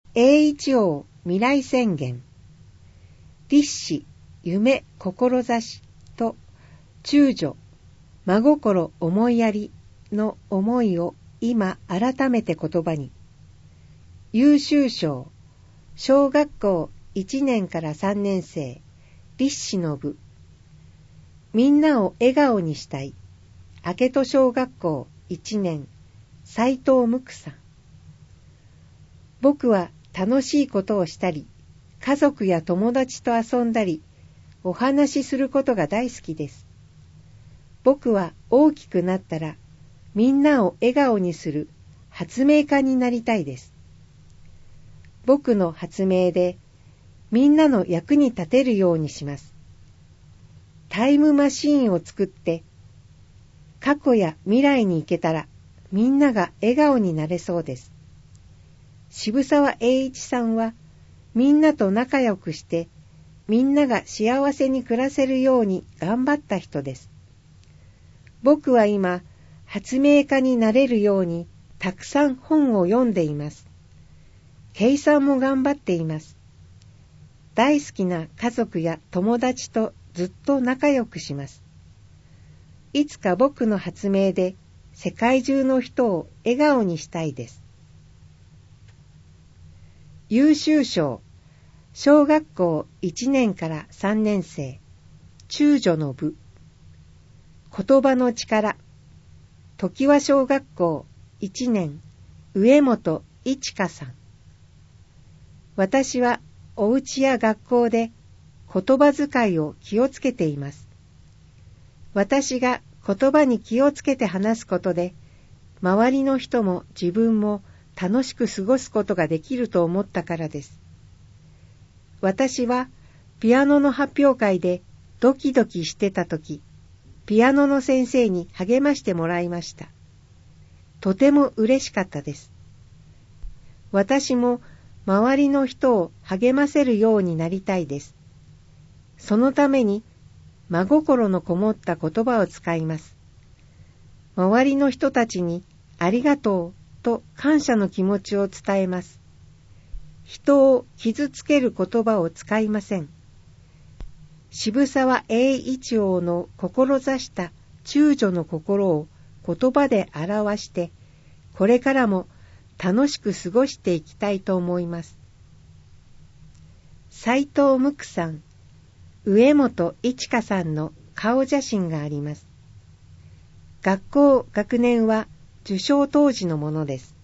栄一王未来宣言。立志、夢、志と中女、真心、思いやりの思いを今改めて言葉に。優秀賞、小学校1年から3年生、立志の部。みんなを笑顔にしたい。明戸小学校1年、斉藤無垢さん。僕は楽しいことをしたり、家族や友達と遊んだり、お話しすることが大好きです。僕は大きくなったら、みんなを笑顔にする発明家になりたいです。僕の発明で、みんなの役に立てるようにします。タイムマシーンを作って、過去や未来に行けたら、みんなが笑顔になれそうです。渋沢栄一さんは、みんなと仲良くして、みんなが幸せに暮らせるように頑張った人です。僕は今、発明家になれるように、たくさん本を読んでいます。計算も頑張っています。大好きな家族や友達とずっと仲良くします。いつか僕の発明で世界中の人を笑顔にしたいです。優秀賞、小学校1年から3年生、中女の部。言葉の力、常盤小学校1年、上本一花さん。私はお家や学校で言葉遣いを気をつけています。私が言葉に気をつけて話すことで、周りの人も自分も楽しく過ごすことができると思ったからです。私はピアノの発表会でドキドキしてたとき、ピアノの先生に励ましてもらいました。とても嬉しかったです。私も周りの人を励ませるようになりたいです。そのために真心のこもった言葉を使います。周りの人たちにありがとうと感謝の気持ちを伝えます。人を傷つける言葉を使いません。渋沢栄一王の志した中女の心を言葉で表して、これからも楽しく過ごしていきたいと思います。斉藤無垢さん、上本一花さんの顔写真があります。学校・学年は受賞当時のものです。